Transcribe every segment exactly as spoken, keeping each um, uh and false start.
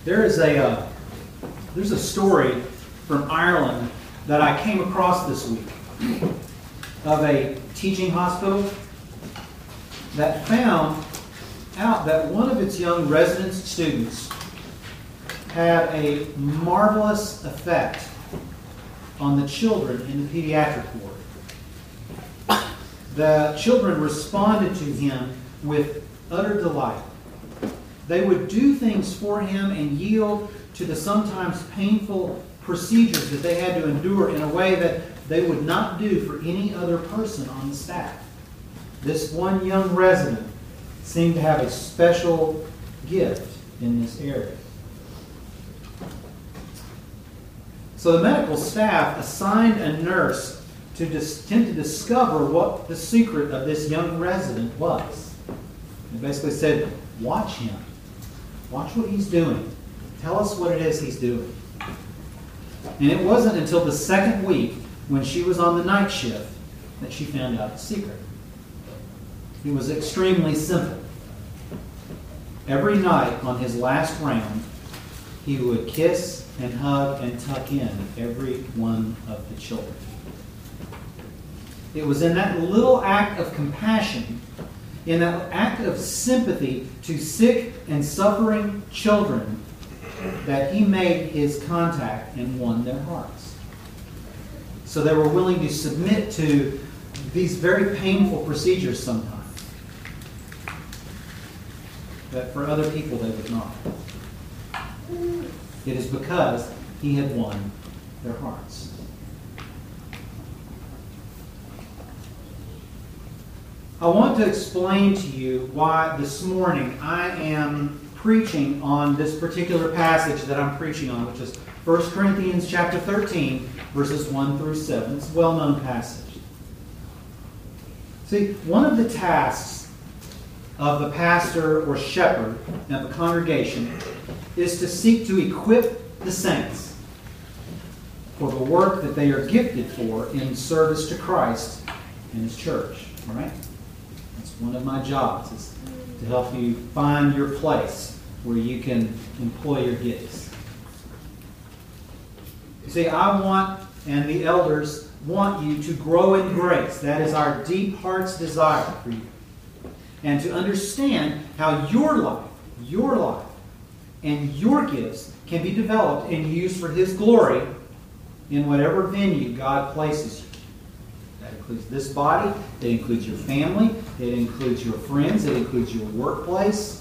There is a uh, there's a story from Ireland that I came across this week of a teaching hospital that found out that one of its young resident students had a marvelous effect on the children in the pediatric ward. The children responded to him with utter delight. They would do things for him and yield to the sometimes painful procedures that they had to endure in a way that they would not do for any other person on the staff. This one young resident seemed to have a special gift in this area. So the medical staff assigned a nurse to dis- attempt to discover what the secret of this young resident was. They basically said, watch him. Watch what he's doing. Tell us what it is he's doing. And it wasn't until the second week, when she was on the night shift, that she found out the secret. It was extremely simple. Every night on his last round, he would kiss and hug and tuck in every one of the children. It was in that little act of compassion, in that act of sympathy to sick and suffering children, that he made his contact and won their hearts. So they were willing to submit to these very painful procedures sometimes, that for other people they would not. It is because he had won their hearts. I want to explain to you why this morning I am preaching on this particular passage that I'm preaching on, which is First Corinthians chapter thirteen, verses one through seven. It's a well-known passage. See, one of the tasks of the pastor or shepherd of a congregation is to seek to equip the saints for the work that they are gifted for in service to Christ and His church. All right? That's one of my jobs, is to help you find your place where you can employ your gifts. You see, I want, and the elders want you to grow in grace. That is our deep heart's desire for you. And to understand how your life, your life, and your gifts can be developed and used for His glory in whatever venue God places you. That includes this body, it includes your family, it includes your friends, it includes your workplace.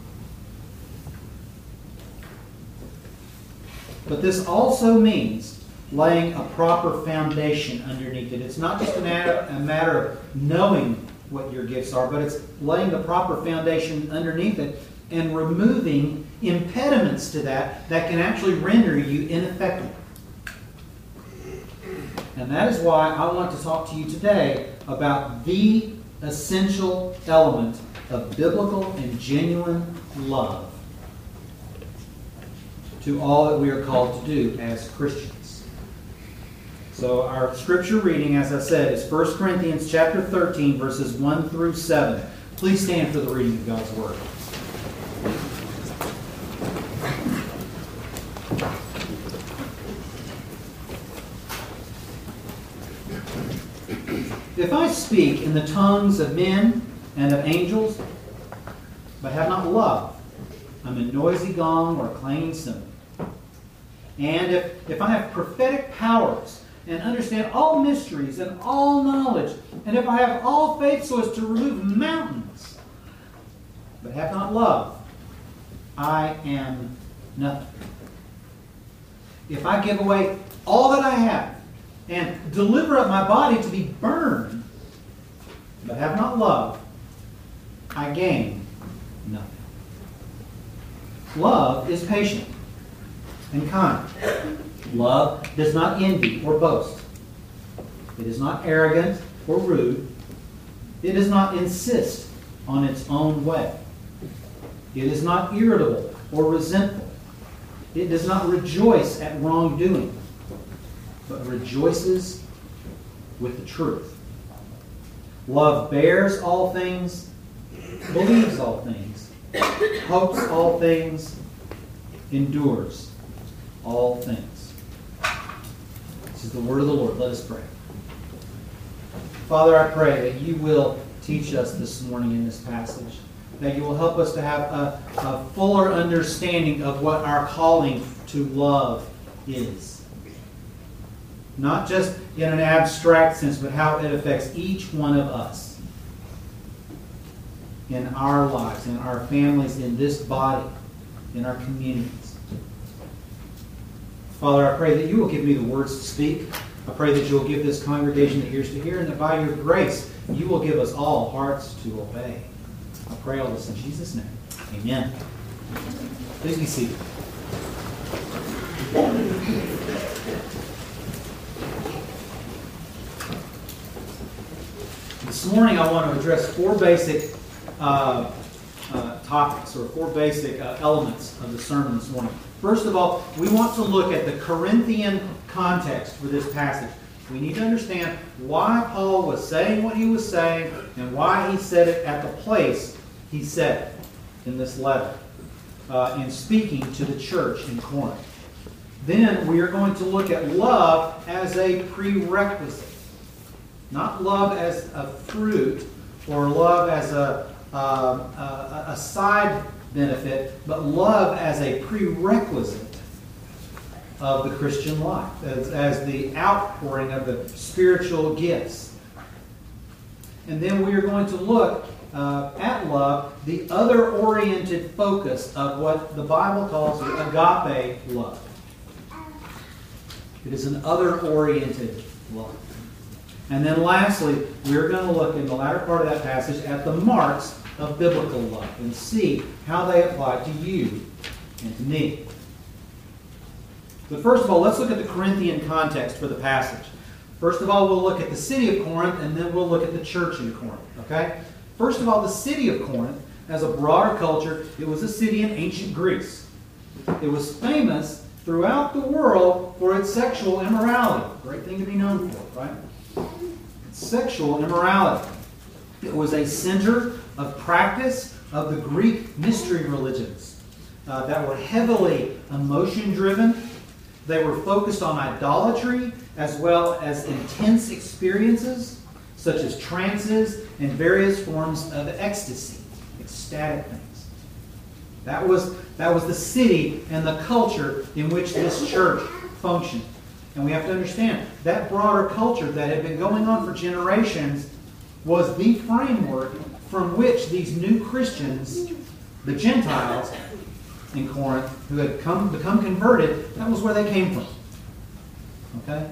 But this also means laying a proper foundation underneath it. It's not just a matter, a matter of knowing what your gifts are, but it's laying the proper foundation underneath it and removing impediments to that that can actually render you ineffective. And that is why I want to talk to you today about the essential element of biblical and genuine love to all that we are called to do as Christians. So our scripture reading, as I said, is First Corinthians chapter thirteen, verses one through seven. Please stand for the reading of God's Word. If I speak in the tongues of men and of angels, but have not love, I'm a noisy gong or a clanging cymbal. And if, if I have prophetic powers and understand all mysteries and all knowledge, and if I have all faith so as to remove mountains, but have not love, I am nothing. If I give away all that I have and deliver up my body to be burned, but have not love, I gain nothing. Love is patient and kind. Love does not envy or boast. It is not arrogant or rude. It does not insist on its own way. It is not irritable or resentful. It does not rejoice at wrongdoing, but rejoices with the truth. Love bears all things, believes all things, hopes all things, endures all things. This is the word of the Lord. Let us pray. Father, I pray that you will teach us this morning in this passage, that you will help us to have a, a fuller understanding of what our calling to love is. Not just in an abstract sense, but how it affects each one of us in our lives, in our families, in this body, in our communities. Father, I pray that you will give me the words to speak. I pray that you will give this congregation the ears to hear, and that by your grace, you will give us all hearts to obey. I pray all this in Jesus' name. Amen. Please be seated. This morning I want to address four basic uh, uh, topics, or four basic uh, elements of the sermon this morning. First of all, we want to look at the Corinthian context for this passage. We need to understand why Paul was saying what he was saying and why he said it at the place he said it in this letter, uh, in speaking to the church in Corinth. Then we are going to look at love as a prerequisite. Not love as a fruit or love as a, uh, a, a side benefit, but love as a prerequisite of the Christian life, as, as the outpouring of the spiritual gifts. And then we are going to look uh, at love, the other-oriented focus of what the Bible calls agape love. It is an other-oriented love. And then lastly, we're going to look in the latter part of that passage at the marks of biblical love and see how they apply to you and to me. But first of all, let's look at the Corinthian context for the passage. First of all, we'll look at the city of Corinth, and then we'll look at the church in Corinth. Okay? First of all, the city of Corinth, as a broader culture, it was a city in ancient Greece. It was famous throughout the world for its sexual immorality. Great thing to be known for, right? Sexual immorality. It was a center of practice of the Greek mystery religions uh, that were heavily emotion-driven. They were focused on idolatry as well as intense experiences such as trances and various forms of ecstasy, ecstatic things. That was, that was the city and the culture in which this church functioned. And we have to understand, that broader culture that had been going on for generations was the framework from which these new Christians, the Gentiles in Corinth, who had come become converted, that was where they came from. Okay?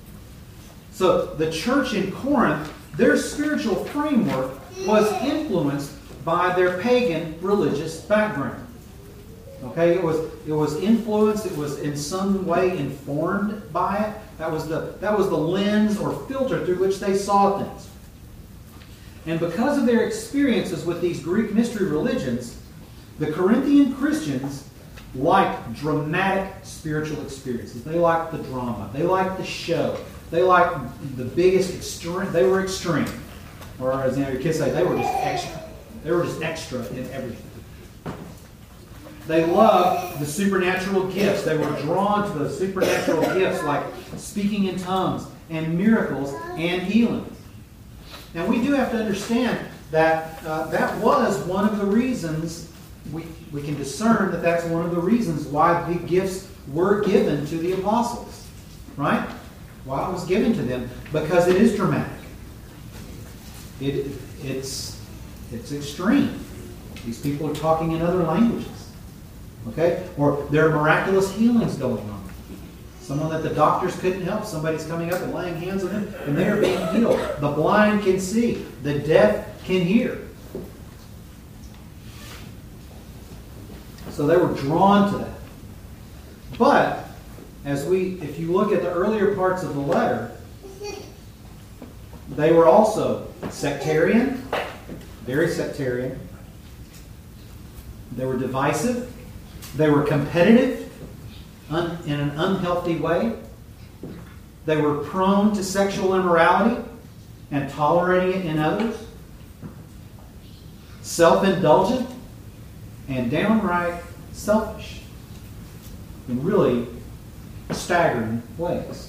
So the church in Corinth, their spiritual framework was influenced by their pagan religious background. Okay, it was it was influenced, it was in some way informed by it. That was the that was the lens or filter through which they saw things. And because of their experiences with these Greek mystery religions, the Corinthian Christians liked dramatic spiritual experiences. They liked the drama. They liked the show. They liked the biggest extreme. They were extreme. Or as your kids say, they were just extra. They were just extra in everything. They loved the supernatural gifts. They were drawn to the supernatural gifts like speaking in tongues and miracles and healing. Now we do have to understand that uh, that was one of the reasons, we, we can discern that that's one of the reasons why the gifts were given to the apostles. Right? Why it was given to them. Because it is dramatic. It, it's, it's extreme. These people are talking in other languages. Okay? Or there are miraculous healings going on. Someone that the doctors couldn't help, somebody's coming up and laying hands on them, and they are being healed. The blind can see. The deaf can hear. So they were drawn to that. But, as we, if you look at the earlier parts of the letter, they were also sectarian, very sectarian. They were divisive. They were competitive un, in an unhealthy way. They were prone to sexual immorality and tolerating it in others. Self-indulgent and downright selfish. in really staggering ways.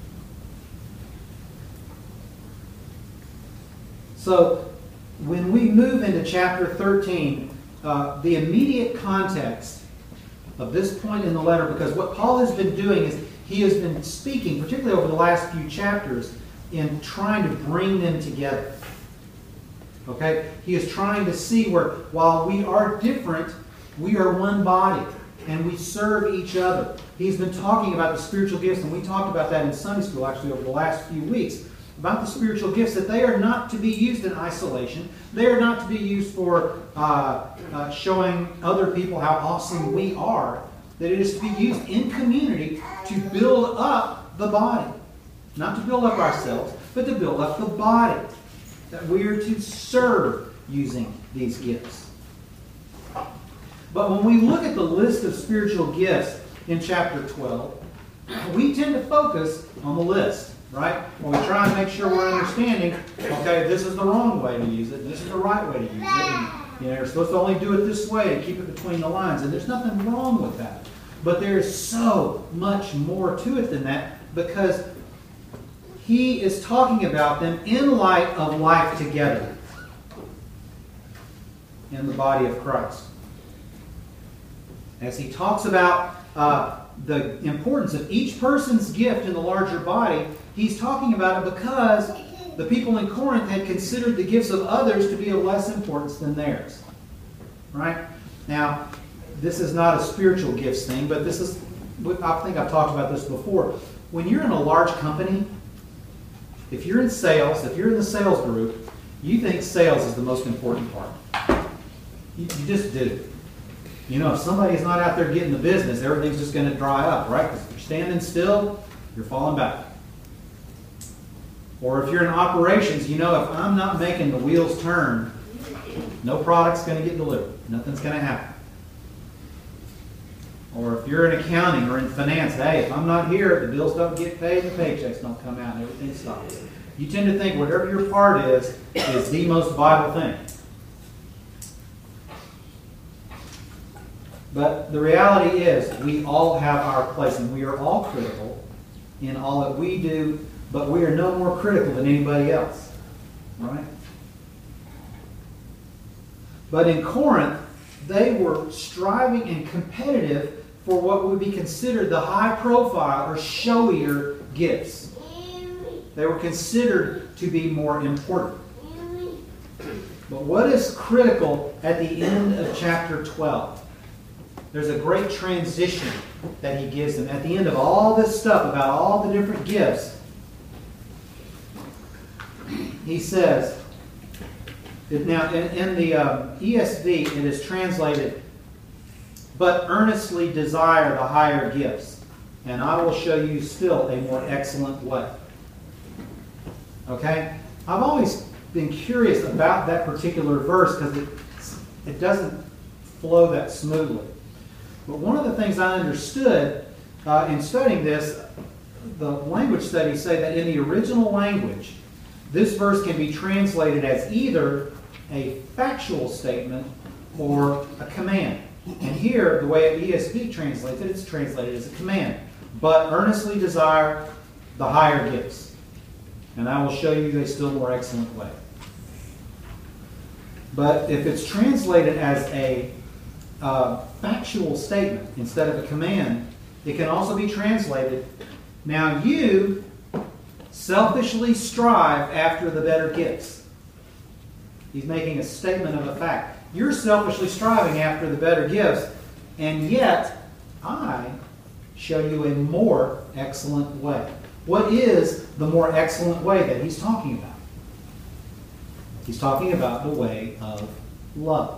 So, when we move into chapter thirteen, uh, the immediate context of this point in the letter, because what Paul has been doing is he has been speaking, particularly over the last few chapters, in trying to bring them together. Okay? He is trying to see where, while we are different, we are one body, and we serve each other. He's been talking about the spiritual gifts, and we talked about that in Sunday school, actually, over the last few weeks, about the spiritual gifts, that they are not to be used in isolation. They are not to be used for uh, uh, showing other people how awesome we are. That it is to be used in community to build up the body. Not to build up ourselves, but to build up the body. That we are to serve using these gifts. But when we look at the list of spiritual gifts in chapter twelve, we tend to focus on the list. Right? When we try and make sure we're understanding, okay, this is the wrong way to use it, this is the right way to use it. And, you know, you're supposed to only do it this way to keep it between the lines. And there's nothing wrong with that. But there is so much more to it than that, because he is talking about them in light of life together in the body of Christ. As he talks about uh, the importance of each person's gift in the larger body, he's talking about it because the people in Corinth had considered the gifts of others to be of less importance than theirs. Right? Now, this is not a spiritual gifts thing, but this is, I think I've talked about this before. When you're in a large company, if you're in sales, if you're in the sales group, you think sales is the most important part. You, you just do. You know, if somebody's not out there getting the business, everything's just going to dry up, right? Because if you're standing still, you're falling back. Or if you're in operations, you know, if I'm not making the wheels turn, no product's going to get delivered. Nothing's going to happen. Or if you're in accounting or in finance, hey, if I'm not here, the bills don't get paid, the paychecks don't come out, and everything stops. You tend to think whatever your part is, is the most vital thing. But the reality is, we all have our place, and we are all critical in all that we do, but we are no more critical than anybody else. Right? But in Corinth, they were striving and competitive for what would be considered the high profile or showier gifts. They were considered to be more important. But what is critical at the end of chapter twelve? There's a great transition that he gives them. At the end of all this stuff about all the different gifts, he says, now in, in the um, E S V it is translated, but earnestly desire the higher gifts, and I will show you still a more excellent way. Okay? I've always been curious about that particular verse because it, it doesn't flow that smoothly. But one of the things I understood uh, in studying this, the language studies say that in the original language, this verse can be translated as either a factual statement or a command. And here, the way E S V translates it, it's translated as a command. But earnestly desire the higher gifts, and I will show you a still more excellent way. But if it's translated as a uh, factual statement instead of a command, it can also be translated, now you selfishly strive after the better gifts. He's making a statement of a fact. You're selfishly striving after the better gifts, and yet I show you a more excellent way. What is the more excellent way that he's talking about? He's talking about the way of love.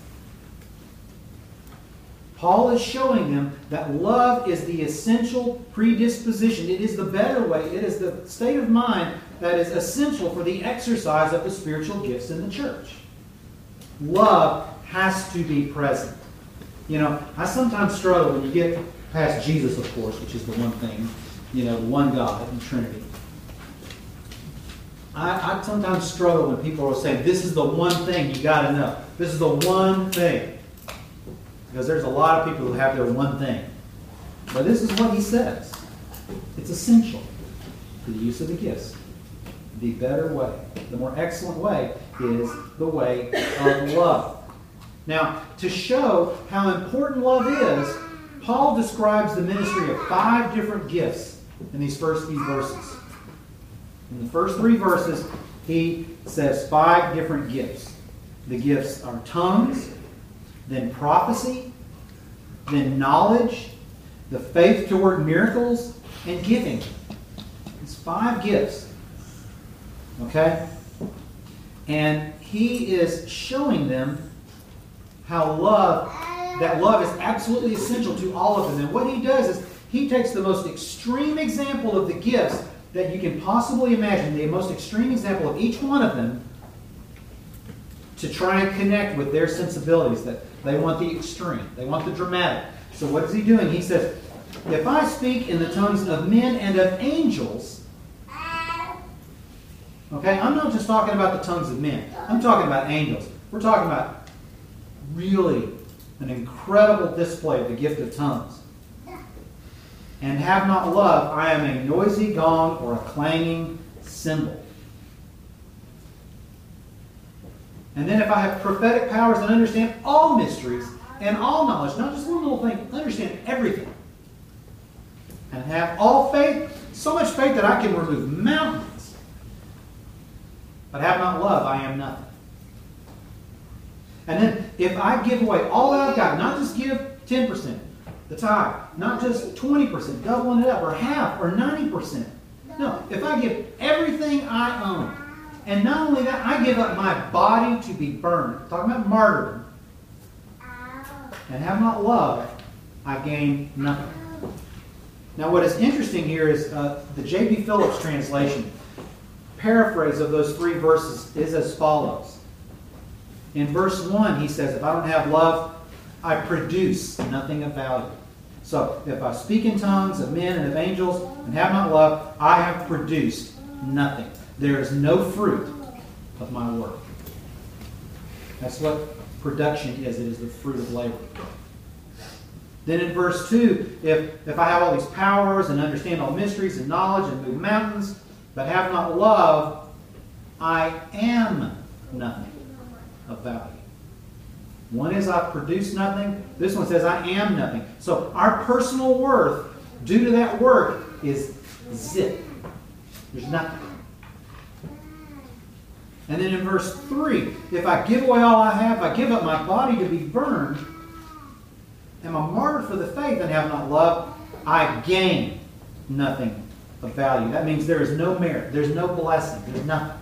Paul is showing them that love is the essential predisposition. It is the better way. It is the state of mind that is essential for the exercise of the spiritual gifts in the church. Love has to be present. You know, I sometimes struggle when you get past Jesus, of course, which is the one thing, you know, the one God in Trinity. I, I sometimes struggle when people are saying, this is the one thing you got to know. This is the one thing. Because there's a lot of people who have their one thing. But this is what he says. It's essential for the use of the gifts. The better way, the more excellent way, is the way of love. Now, to show how important love is, Paul describes the ministry of five different gifts in these first few verses. In the first three verses, he says five different gifts. The gifts are tongues, then prophecy, then knowledge, the faith to work miracles, and giving. It's five gifts. Okay? And he is showing them how love, that love is absolutely essential to all of them. And what he does is he takes the most extreme example of the gifts that you can possibly imagine, the most extreme example of each one of them, to try and connect with their sensibilities. That they want the extreme. They want the dramatic. So what is he doing? He says, if I speak in the tongues of men and of angels, okay, I'm not just talking about the tongues of men. I'm talking about angels. We're talking about really an incredible display of the gift of tongues. And have not love, I am a noisy gong or a clanging cymbal. And then if I have prophetic powers and understand all mysteries and all knowledge, not just one little thing, understand everything. And have all faith, so much faith that I can remove mountains. But have not love, I am nothing. And then if I give away all that I've got, not just give ten percent, the tithe, not just twenty percent, doubling it up, or half, or ninety percent. No, if I give everything I own, and not only that, I give up my body to be burned. I'm talking about martyrdom. And have not love, I gain nothing. Now what is interesting here is uh, the J B Phillips translation. Paraphrase of those three verses is as follows. In verse one, he says, if I don't have love, I produce nothing of value. So, if I speak in tongues of men and of angels and have not love, I have produced nothing. There is no fruit of my work. That's what production is. It is the fruit of labor. Then in verse two, if, if I have all these powers and understand all mysteries and knowledge and move mountains, but have not love, I am nothing of value. One is I produce nothing. This one says I am nothing. So our personal worth due to that work is zip. There's nothing. And then in verse three, if I give away all I have, if I give up my body to be burned, am I martyred for the faith and have not love, I gain nothing of value. That means there is no merit. There's no blessing. There's nothing.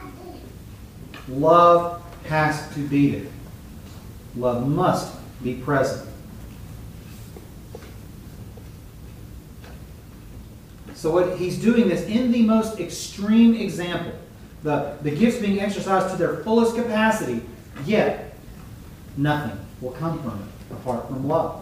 Love has to be there. Love must be present. So what he's doing this in the most extreme example. The, the gifts being exercised to their fullest capacity, yet nothing will come from it apart from love.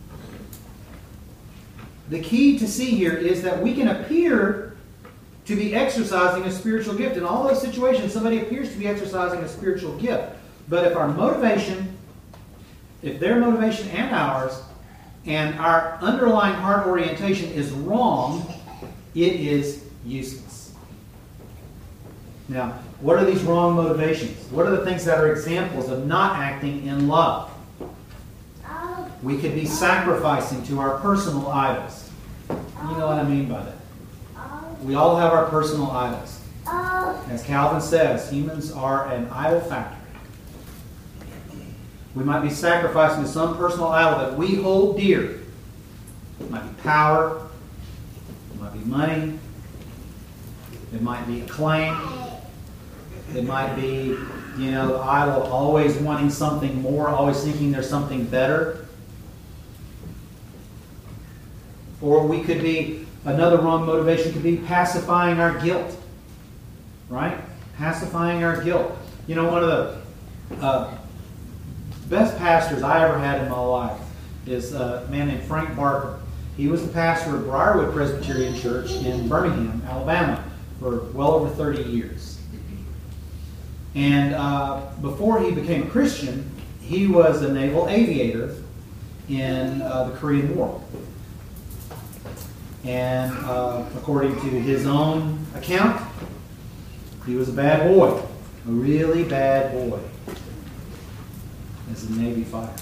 The key to see here is that we can appear to be exercising a spiritual gift. In all those situations, somebody appears to be exercising a spiritual gift. But if our motivation, if their motivation and ours, and our underlying heart orientation is wrong, it is useless. Now, what are these wrong motivations? What are the things that are examples of not acting in love? We could be sacrificing to our personal idols. You know what I mean by that. We all have our personal idols. As Calvin says, humans are an idol factory. We might be sacrificing to some personal idol that we hold dear. It might be power. It might be money. It might be acclaim. It might be, you know, the idol of always wanting something more, always thinking there's something better. Or we could be, another wrong motivation could be pacifying our guilt. Right? Pacifying our guilt. You know, one of the uh, best pastors I ever had in my life is a man named Frank Barker. He was the pastor of Briarwood Presbyterian Church in Birmingham, Alabama, for well over thirty years. And uh, before he became a Christian, he was a naval aviator in uh, the Korean War. And uh, according to his own account, he was a bad boy. A really bad boy. As a Navy fighter.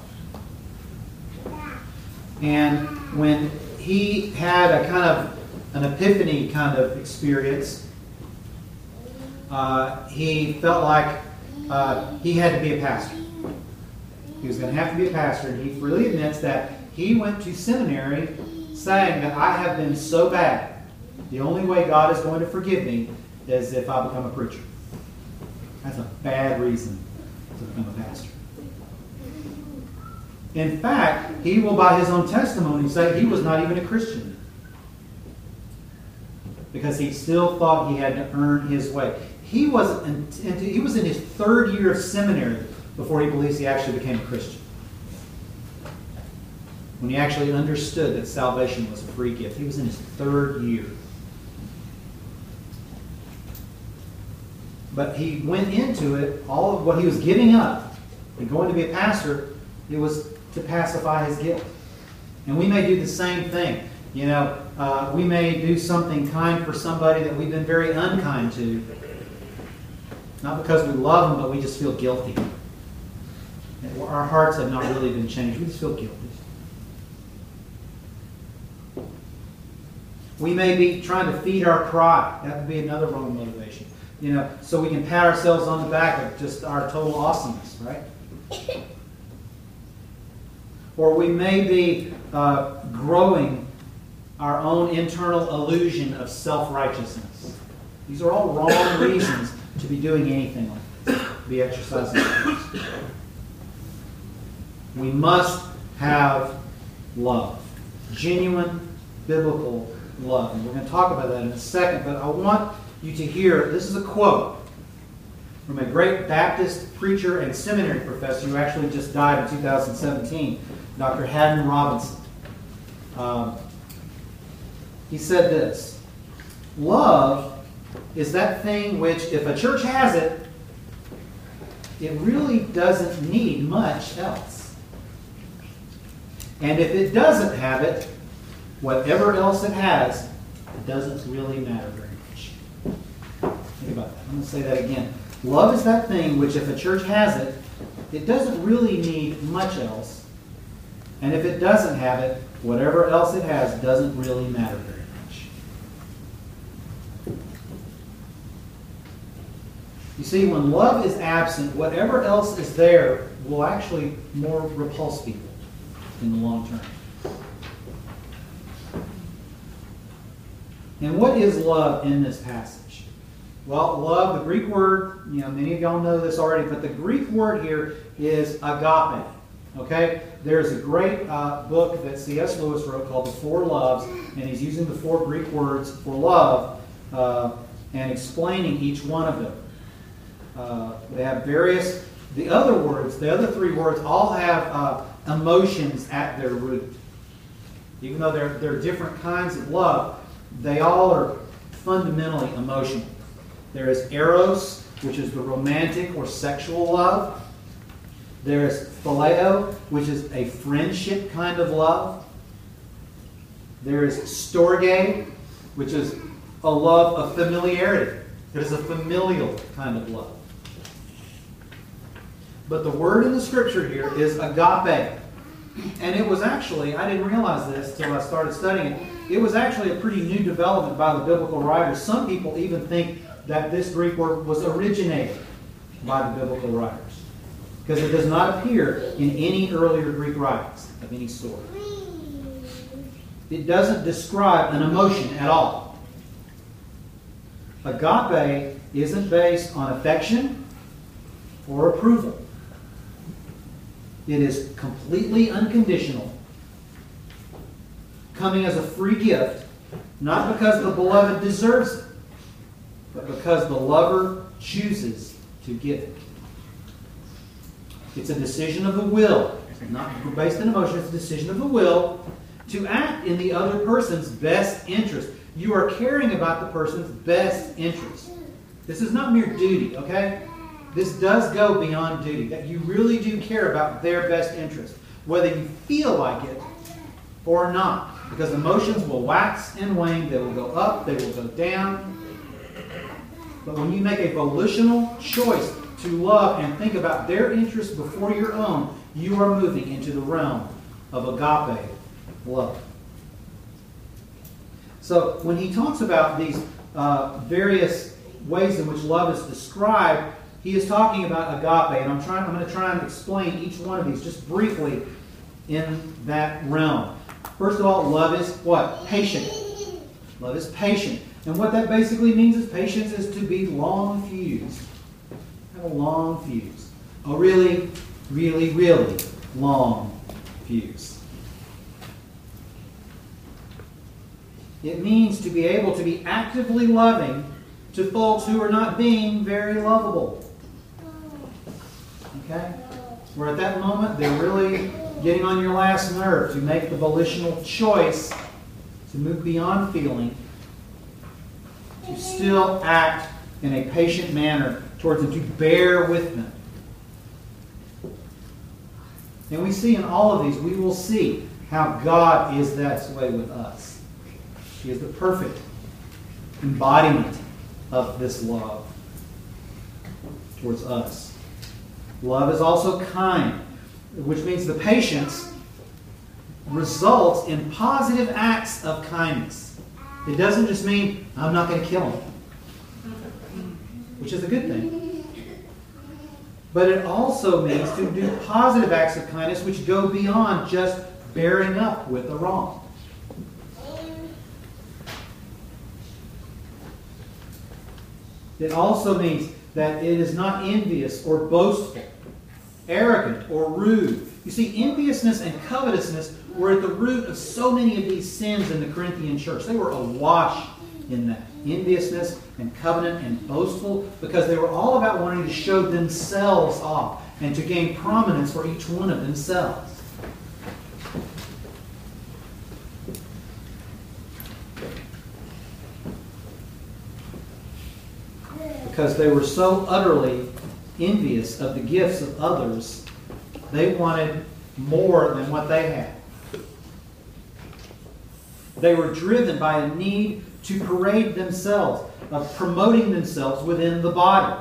And when he had a kind of an epiphany kind of experience, uh, he felt like uh, he had to be a pastor. He was going to have to be a pastor, and he freely admits that he went to seminary saying that I have been so bad, the only way God is going to forgive me is if I become a preacher. That's a bad reason to become a pastor. In fact, he will, by his own testimony, say he was not even a Christian. Because he still thought he had to earn his way. He was, in, he was in his third year of seminary before he believes he actually became a Christian. When he actually understood that salvation was a free gift. He was in his third year. But he went into it, all of what he was giving up and going to be a pastor, it was to pacify his guilt. And we may do the same thing. You know, uh, we may do something kind for somebody that we've been very unkind to. Not because we love them, but we just feel guilty. And our hearts have not really been changed. We just feel guilty. We may be trying to feed our pride. That would be another wrong motivation. You know, so we can pat ourselves on the back of just our total awesomeness, right? Or we may be uh, growing our own internal illusion of self-righteousness. These are all wrong reasons to be doing anything like this, to be exercising this. We must have love. Genuine, biblical love. And we're going to talk about that in a second, but I want you to hear, this is a quote from a great Baptist preacher and seminary professor who actually just died in two thousand seventeen, Doctor Haddon Robinson. Um, he said this: love is that thing which, if a church has it, it really doesn't need much else. And if it doesn't have it, whatever else it has, it doesn't really matter very much. Think about that. I'm going to say that again. Love is that thing which, if a church has it, it doesn't really need much else. And if it doesn't have it, whatever else it has doesn't really matter very much. You see, when love is absent, whatever else is there will actually more repulse people in the long term. And what is love in this passage? Well, love, the Greek word, you know, many of y'all know this already, but the Greek word here is agape. Okay? There's a great uh, book that C S Lewis wrote called The Four Loves, and he's using the four Greek words for love uh, and explaining each one of them. Uh, they have various, the other words, the other three words all have uh, emotions at their root. Even though they're, they're different kinds of love, they all are fundamentally emotional. There is eros, which is the romantic or sexual love. There is phileo, which is a friendship kind of love. There is storge, which is a love of familiarity. It is a familial kind of love. But the word in the scripture here is agape. And it was actually, I didn't realize this until I started studying it, it was actually a pretty new development by the biblical writers. Some people even think that this Greek word was originated by the biblical writers, because it does not appear in any earlier Greek writings of any sort. It doesn't describe an emotion at all. Agape isn't based on affection or approval. It is completely unconditional, coming as a free gift, not because the beloved deserves it, but because the lover chooses to give it. It's a decision of the will, not based on emotion. It's a decision of the will to act in the other person's best interest. You are caring about the person's best interest. This is not mere duty, okay? This does go beyond duty, that you really do care about their best interest. Whether you feel like it or not. Because emotions will wax and wane. They will go up. They will go down. But when you make a volitional choice to love and think about their interests before your own, you are moving into the realm of agape love. So when he talks about these uh, various ways in which love is described, he is talking about agape, and I'm trying. I'm going to try and explain each one of these just briefly in that realm. First of all, love is what? Patient. Love is patient. And what that basically means is patience is to be long fused. Have a long fuse. A really, really, really long fuse. It means to be able to be actively loving to folks who are not being very lovable. Okay? Where at that moment they're really getting on your last nerve to make the volitional choice to move beyond feeling, to still act in a patient manner towards them, to bear with them. And we see in all of these, we will see how God is that way with us. He is the perfect embodiment of this love towards us. Love is also kind, which means the patience results in positive acts of kindness. It doesn't just mean, I'm not going to kill him, which is a good thing. But it also means to do positive acts of kindness which go beyond just bearing up with the wrong. It also means that it is not envious or boastful, arrogant or rude. You see, enviousness and covetousness were at the root of so many of these sins in the Corinthian church. They were awash in that. Enviousness and covenant and boastful, because they were all about wanting to show themselves off and to gain prominence for each one of themselves. Because they were so utterly envious of the gifts of others, they wanted more than what they had. They were driven by a need to parade themselves, of promoting themselves within the body.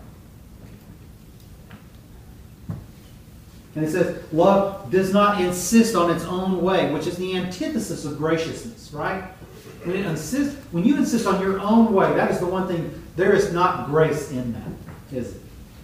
And it says, love does not insist on its own way, which is the antithesis of graciousness, right? When, it insists, when you insist on your own way, that is the one thing, there is not grace in that, is it?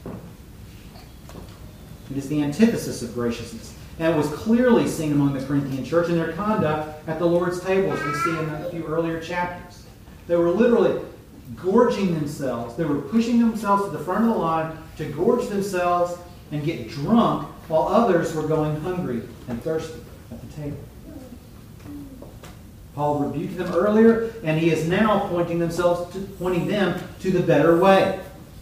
It is the antithesis of graciousness. And it was clearly seen among the Corinthian church in their conduct at the Lord's table, as we see in a few earlier chapters. They were literally gorging themselves. They were pushing themselves to the front of the line to gorge themselves and get drunk while others were going hungry and thirsty at the table. Paul rebuked them earlier, and he is now pointing themselves to, pointing them to the better way.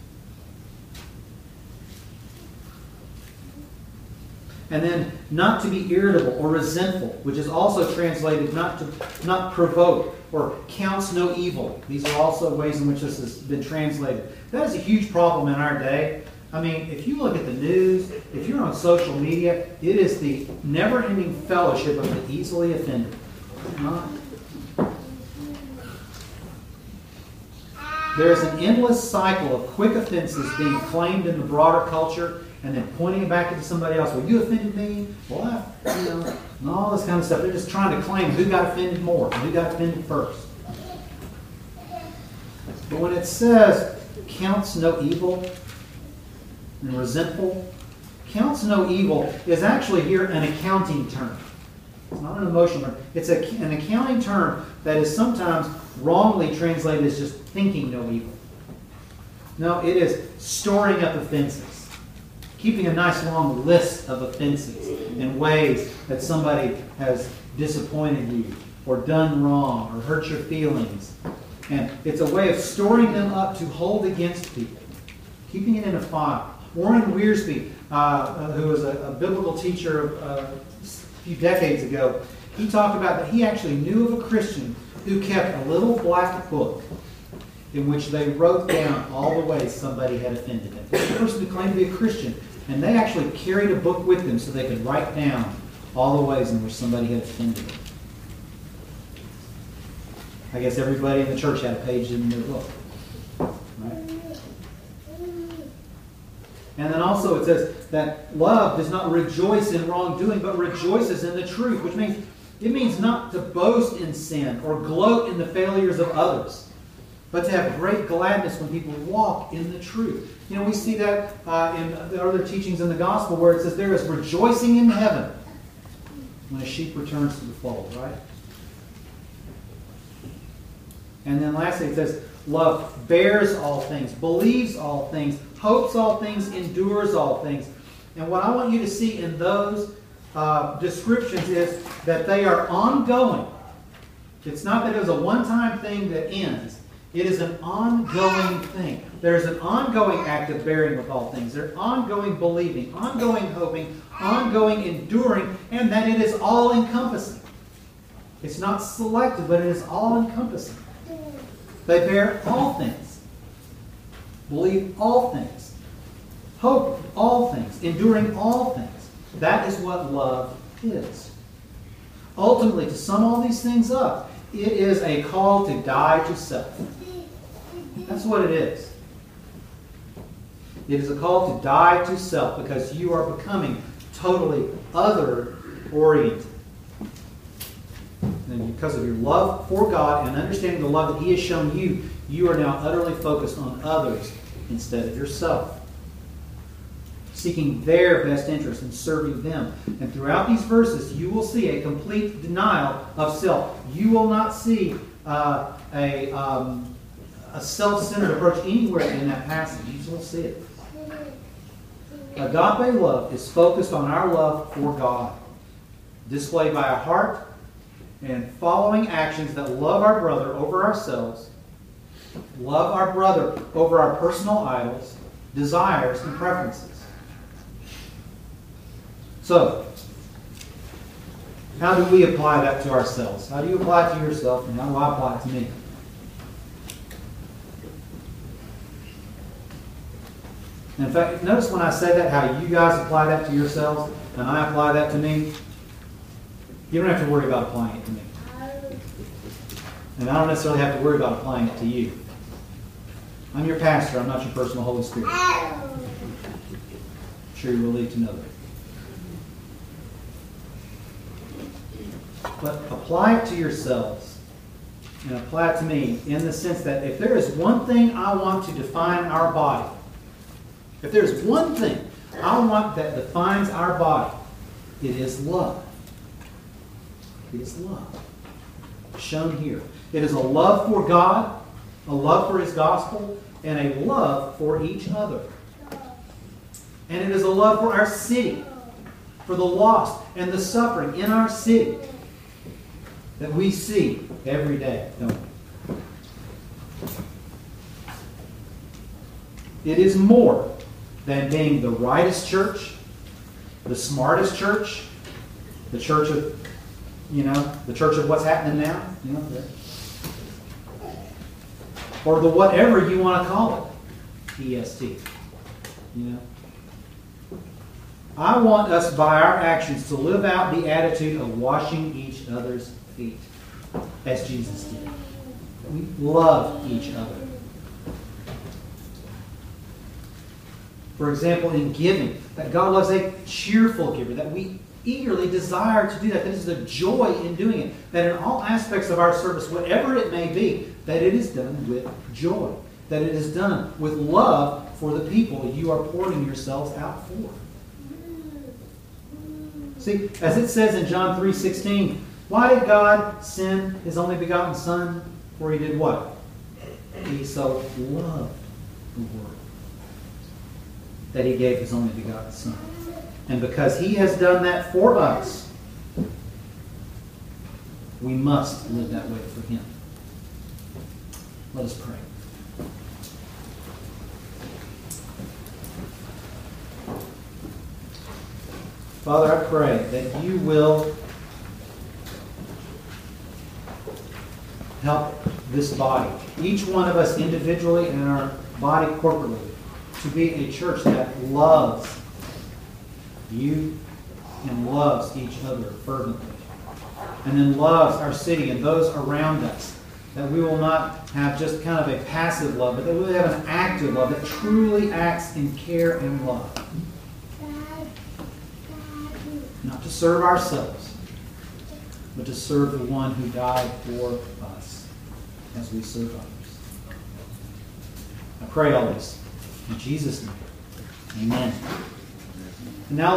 And then not to be irritable or resentful, which is also translated not to not provoke or counts no evil. These are also ways in which this has been translated. That is a huge problem in our day. I mean, if you look at the news, if you're on social media, it is the never-ending fellowship of the easily offended. Not. There is an endless cycle of quick offenses being claimed in the broader culture and then pointing it back into somebody else. Well, you offended me. Well, I, you know, and all this kind of stuff. They're just trying to claim who got offended more, who got offended first. But when it says counts no evil and resentful, counts no evil is actually here an accounting term. It's not an emotional term. It's a, an accounting term that is sometimes wrongly translated as just thinking no evil. No, it is storing up offenses. Keeping a nice long list of offenses and ways that somebody has disappointed you or done wrong or hurt your feelings. And it's a way of storing them up to hold against people. Keeping it in a file. Warren Wiersbe, uh, who was a, a biblical teacher uh, a few decades ago, he talked about that he actually knew of a Christian who kept a little black book in which they wrote down all the ways somebody had offended them. This person who claimed to be a Christian, and they actually carried a book with them so they could write down all the ways in which somebody had offended them. I guess everybody in the church had a page in their book. Right? And then also it says that love does not rejoice in wrongdoing, but rejoices in the truth, which means it means not to boast in sin or gloat in the failures of others, but to have great gladness when people walk in the truth. You know, we see that uh, in the other teachings in the gospel where it says there is rejoicing in heaven when a sheep returns to the fold, right? And then lastly it says, love bears all things, believes all things, hopes all things, endures all things. And what I want you to see in those uh, descriptions is that they are ongoing. It's not that it was a one-time thing that ends. It is an ongoing thing. There's an ongoing act of bearing with all things. There's ongoing believing, ongoing hoping, ongoing enduring, and that it is all-encompassing. It's not selective, but it is all-encompassing. They bear all things, believe all things, hope all things, enduring all things. That is what love is. Ultimately, to sum all these things up, it is a call to die to self. That's what it is. It is a call to die to self because you are becoming totally other-oriented. And because of your love for God and understanding the love that He has shown you, you are now utterly focused on others instead of yourself. Seeking their best interest and serving them. And throughout these verses, you will see a complete denial of self. You will not see uh, a, um, a self-centered approach anywhere in that passage. You just won't see it. Agape love is focused on our love for God, displayed by a heart and following actions that love our brother over ourselves, love our brother over our personal idols, desires, and preferences. So, how do we apply that to ourselves? How do you apply it to yourself, and how do I apply it to me? And in fact, notice when I say that, how you guys apply that to yourselves, and I apply that to me. You don't have to worry about applying it to me. And I don't necessarily have to worry about applying it to you. I'm your pastor. I'm not your personal Holy Spirit. I'm sure you will leave to know that. But apply it to yourselves. And apply it to me in the sense that if there is one thing I want to define our body, if there's one thing I want that defines our body, it is love. It is love. Shown here. It is a love for God, a love for His gospel, and a love for each other. And it is a love for our city, for the lost and the suffering in our city that we see every day, don't we? It is more than being the rightest church, the smartest church, the church of You know, the church of what's happening now, you know, or the whatever you want to call it, E S T. You know, I want us by our actions to live out the attitude of washing each other's feet, as Jesus did. We love each other. For example, in giving, that God loves a cheerful giver, that we eagerly desire to do that. That is the joy in doing it. That in all aspects of our service, whatever it may be, that it is done with joy. That it is done with love for the people you are pouring yourselves out for. See, as it says in John three sixteen, why did God send His only begotten Son? For He did what? He so loved the world that He gave His only begotten Son. And because He has done that for us, we must live that way for Him. Let us pray. Father, I pray that You will help this body, each one of us individually and our body corporately, to be a church that loves You and loves each other fervently. And then loves our city and those around us. that we will not have just kind of a passive love, but that we will have an active love that truly acts in care and love. Not to serve ourselves, but to serve the one who died for us as we serve others. I pray all this in Jesus' name. Amen. And now